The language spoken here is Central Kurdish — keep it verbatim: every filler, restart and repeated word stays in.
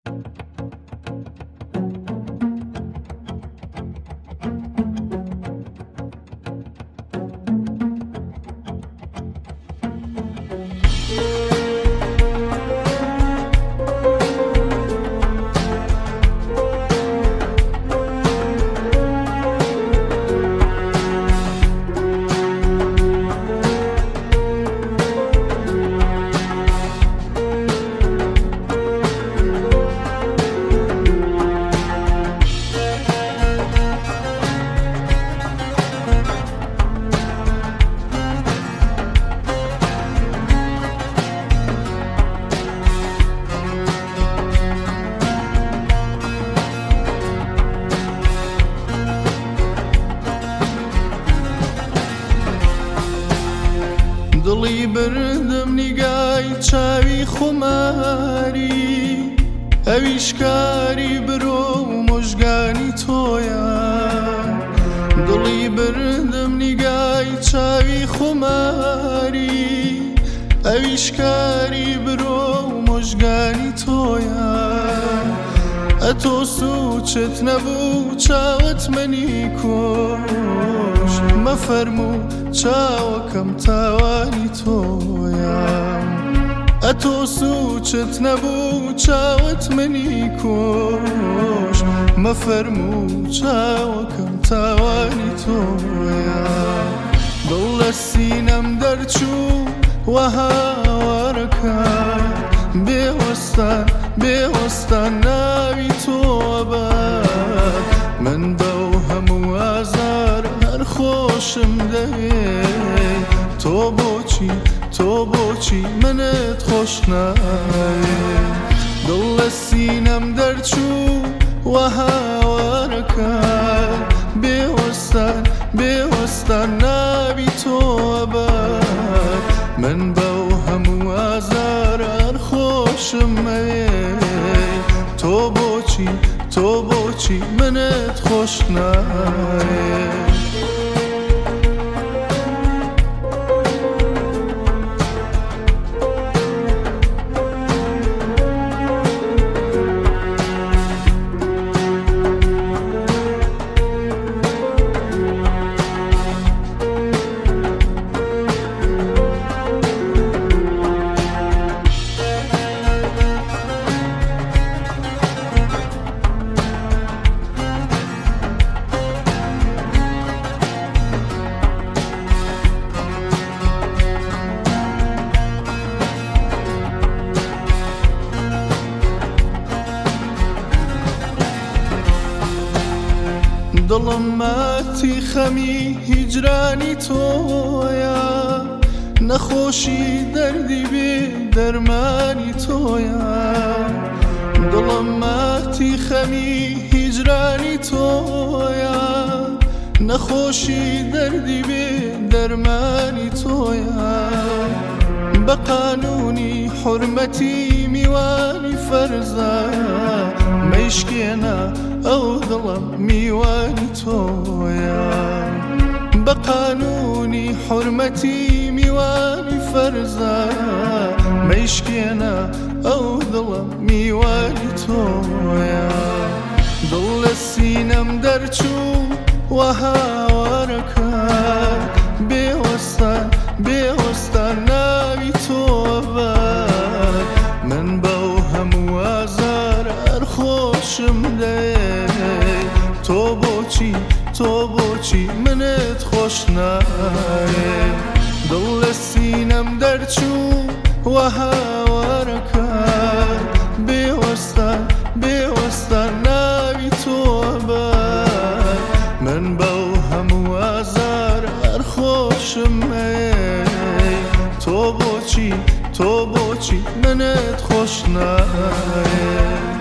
دڵی بردم نیگای چاوی خۆماری ئەویش کاری برۆ و مژگانی تۆیە دڵی بردم نیگای چاوی خۆماری ئەویش کاری برۆ و مژگانی تۆیە ئەتۆ سوچت نەبوو چاوت منی کۆش مەفەرموو چاوەکەم تاوانی تۆیە ئەتۆ سوچت نەبوو چاوت منی کۆش مەفەرموو چاوەکەم تاوانی تۆیە دڵ لە سینەم دەرچوو وەهاوارەکە بێوەستان بێوەستان ناوی تۆ بات من بەو هەموو ئازار هەر خۆشم دەوێت تۆ بۆچی تۆ بۆچی منت خۆش ناوێت دڵ لە سینەم دەرچوو وەهاوارەکە بێوەستان بێوەستان ناوی تۆ بات من بەو هەموو ئازار هەر خۆشم ئەوێت تۆ بۆچی تۆ بۆچی منت خۆش ناوێت دڵم ماتی خەمی هیجرانی تۆیە نەخۆشی دەردی بێ دەرمانی تۆیە دڵم ماتی خەمی هیجرانی تۆیە نەخۆشی دەردی بێ دەرمانی تۆیە بە قانونی حورمەتی میوانی فەرزە مەیشکێنە ئەو دڵم میوانی تۆیە بە قانونی حورمەتی میوانی فەرزە مەیشکێنە ئەو دڵم میوانی تۆیە دڵ لە سینەم دەرچوو وەهاوارەکە بێوەستان بێوەستان ناوی تۆ بات من بەو هەموو ئازار هەر خۆشم دەوێت تۆ بۆچی تۆ بۆچی منت خۆش ناوێت دڵ لە سینەم دەرچوو وەهاوارەکە بێوەستان بێوەستان ناوی تۆ بات من بەو هەموو ئازار هەر خۆشم ئەوێت تۆ بۆچی تۆ بۆچی منت خۆش ناوێت